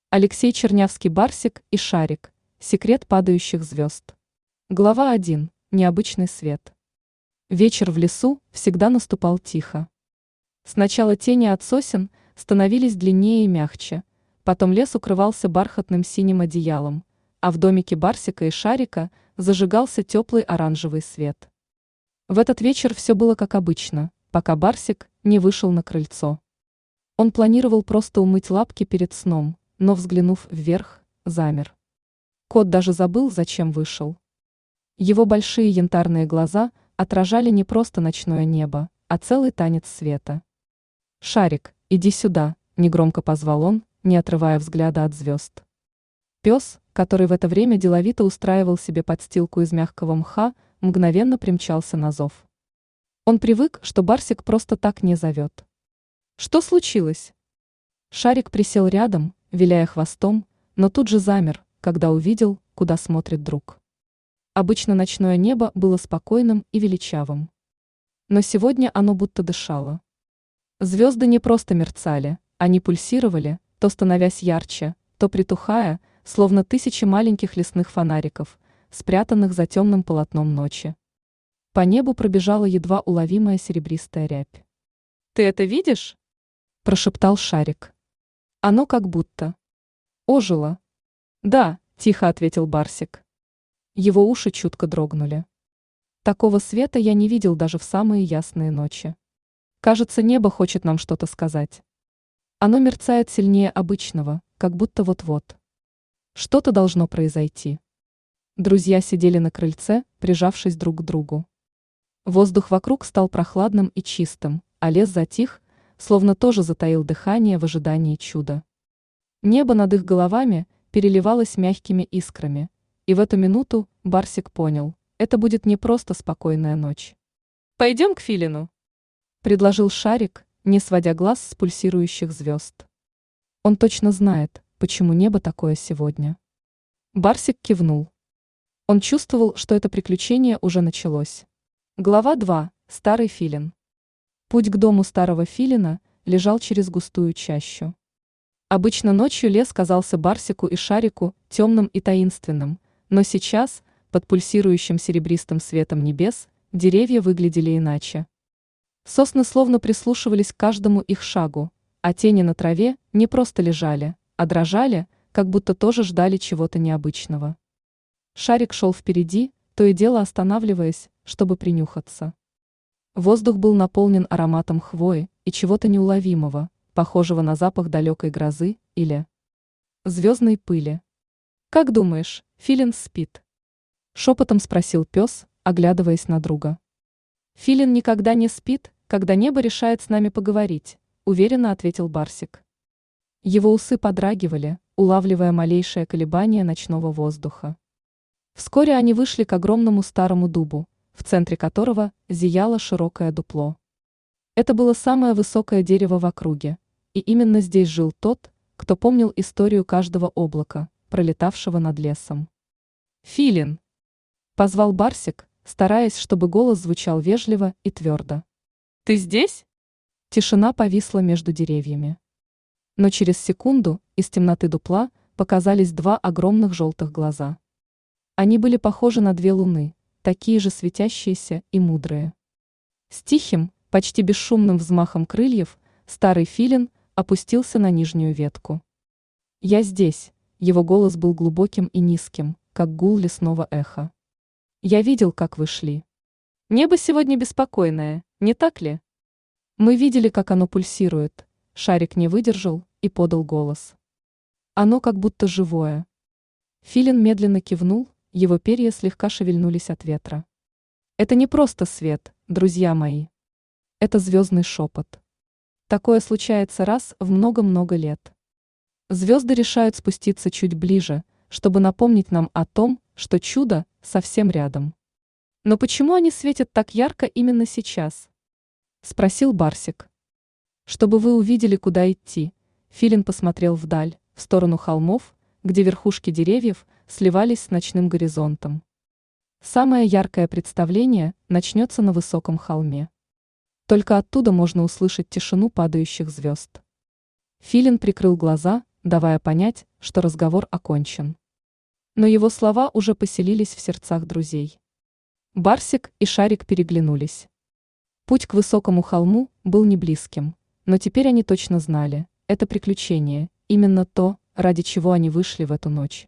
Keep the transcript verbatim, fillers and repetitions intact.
Алексей Чернявский, Барсик и Шарик. Секрет падающих звезд. Глава один. Необычный свет. Вечер в лесу всегда наступал тихо. Сначала тени от сосен становились длиннее и мягче, потом лес укрывался бархатным синим одеялом, а в домике Барсика и Шарика зажигался теплый оранжевый свет. В этот вечер все было как обычно, пока Барсик не вышел на крыльцо. Он планировал просто умыть лапки перед сном, но, взглянув вверх, замер. Кот даже забыл, зачем вышел. Его большие янтарные глаза отражали не просто ночное небо, а целый танец света. «Шарик, иди сюда», – негромко позвал он, не отрывая взгляда от звезд. Пес, который в это время деловито устраивал себе подстилку из мягкого мха, мгновенно примчался на зов. Он привык, что Барсик просто так не зовет. «Что случилось?» Шарик присел рядом, виляя хвостом, но тут же замер, когда увидел, куда смотрит друг. Обычно ночное небо было спокойным и величавым. Но сегодня оно будто дышало. Звезды не просто мерцали, они пульсировали, то становясь ярче, то притухая, словно тысячи маленьких лесных фонариков, спрятанных за темным полотном ночи. По небу пробежала едва уловимая серебристая рябь. «Ты это видишь?» – прошептал Шарик. «Оно как будто ожило». «Да», – тихо ответил Барсик. Его уши чутко дрогнули. «Такого света я не видел даже в самые ясные ночи. Кажется, небо хочет нам что-то сказать. Оно мерцает сильнее обычного, как будто вот-вот. Что-то должно произойти». Друзья сидели на крыльце, прижавшись друг к другу. Воздух вокруг стал прохладным и чистым, а лес затих, словно тоже затаил дыхание в ожидании чуда. Небо над их головами переливалось мягкими искрами, и в эту минуту Барсик понял, это будет не просто спокойная ночь. «Пойдем к Филину», – предложил Шарик, не сводя глаз с пульсирующих звезд. Он точно знает, почему небо такое сегодня. Барсик кивнул. Он чувствовал, что это приключение уже началось. Глава два. Старый филин. Путь к дому старого филина лежал через густую чащу. Обычно ночью лес казался Барсику и Шарику темным и таинственным, но сейчас, под пульсирующим серебристым светом небес, деревья выглядели иначе. Сосны словно прислушивались к каждому их шагу, а тени на траве не просто лежали, а дрожали, как будто тоже ждали чего-то необычного. Шарик шел впереди, то и дело останавливаясь, чтобы принюхаться. Воздух был наполнен ароматом хвои и чего-то неуловимого, похожего на запах далекой грозы или звездной пыли. «Как думаешь, Филин спит?» – шепотом спросил пес, оглядываясь на друга. «Филин никогда не спит, когда небо решает с нами поговорить», – уверенно ответил Барсик. Его усы подрагивали, улавливая малейшее колебание ночного воздуха. Вскоре они вышли к огромному старому дубу, в центре которого зияло широкое дупло. Это было самое высокое дерево в округе, и именно здесь жил тот, кто помнил историю каждого облака, пролетавшего над лесом. «Филин!» – позвал Барсик, стараясь, чтобы голос звучал вежливо и твердо. «Ты здесь?» Тишина повисла между деревьями. Но через секунду из темноты дупла показались два огромных желтых глаза. Они были похожи на две луны, такие же светящиеся и мудрые. С тихим, почти бесшумным взмахом крыльев старый филин опустился на нижнюю ветку. «Я здесь», — его голос был глубоким и низким, как гул лесного эха. «Я видел, как вы шли. Небо сегодня беспокойное, не так ли?» «Мы видели, как оно пульсирует», — Шарик не выдержал и подал голос. «Оно как будто живое». Филин медленно кивнул, его перья слегка шевельнулись от ветра. «Это не просто свет, друзья мои. Это звездный шепот. Такое случается раз в много-много лет. Звезды решают спуститься чуть ближе, чтобы напомнить нам о том, что чудо совсем рядом. Но почему они светят так ярко именно сейчас?» – спросил Барсик. «Чтобы вы увидели, куда идти», – Филин посмотрел вдаль, в сторону холмов, где верхушки деревьев сливались с ночным горизонтом. Самое яркое представление начнется на высоком холме. Только оттуда можно услышать тишину падающих звезд. Филин прикрыл глаза, давая понять, что разговор окончен. Но его слова уже поселились в сердцах друзей. Барсик и Шарик переглянулись. Путь к высокому холму был неблизким, но теперь они точно знали, это приключение, именно то, ради чего они вышли в эту ночь.